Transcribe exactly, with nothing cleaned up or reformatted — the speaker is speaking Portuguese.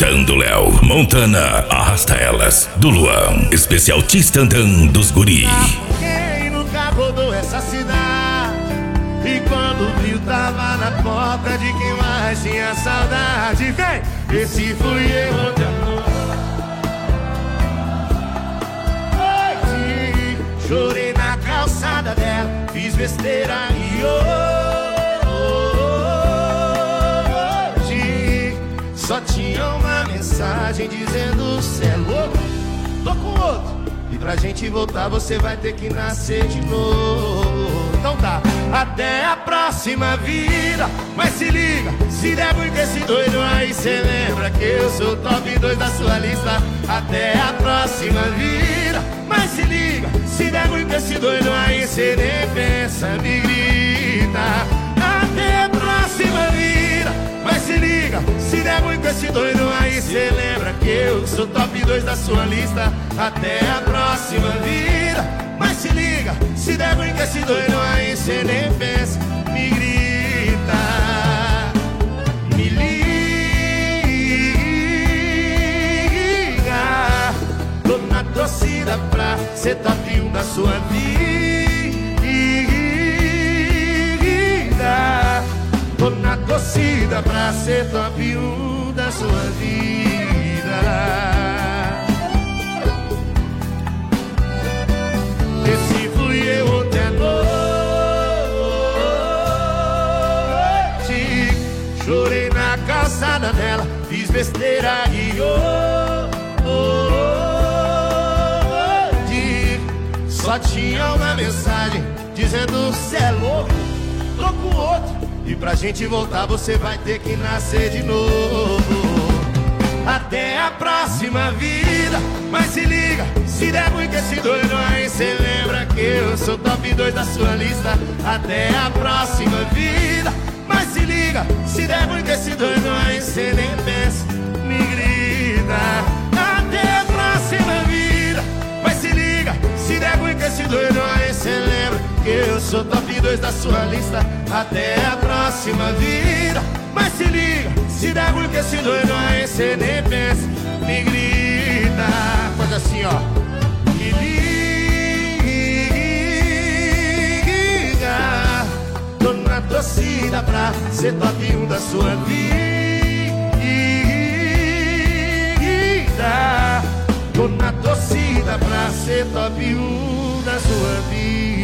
Apresentando Léo Montana, Arrasta Elas, do Luan, especial Tistandam dos Guri. Quem nunca rodou essa cidade e quando viu tava na porta de quem mais tinha saudade. Vem, esse fui eu ontem à noite. Chorei na calçada dela, fiz besteira e hoje só tinha uma mensagem dizendo: cê é louco, tô com outro, e pra gente voltar você vai ter que nascer de novo. Então tá, até a próxima vida. Mas se liga, se der muito esse doido aí, cê lembra que eu sou o top dois da sua lista. Até a próxima vida. Mas se liga, se der muito esse doido aí, cê nem pensa, me grita. Até a próxima vida. Mas se liga, se der muito esse doido aí, cê lembra que eu sou top dois da sua lista. Até a próxima vida. Mas se liga, se der muito esse doido aí, cê nem pensa, me grita. Me liga, tô na torcida pra ser top um da sua vida. Tô na torcida pra ser top um da sua vida. Esse fui eu ontem à noite. Chorei na calçada dela, fiz besteira e hoje só tinha uma mensagem dizendo: cê é louco, tô com outro, e pra gente voltar você vai ter que nascer de novo. Até a próxima vida. Mas se liga, se der muito esse doido aí, cê lembra que eu sou top dois da sua lista. Até a próxima vida. Mas se liga, se der muito esse doido aí, cê nem pensa, me grita. Até a próxima vida. Mas se liga, se der muito esse doido aí, cê lembra que eu sou top dois da sua lista. Até a próxima vida. Mas se liga, se der muito esse doido aí, cê nem pensa, me grita. Faz assim, ó. Me liga, tô na torcida pra ser top um da sua vida. Tô na torcida pra ser top um da sua vida.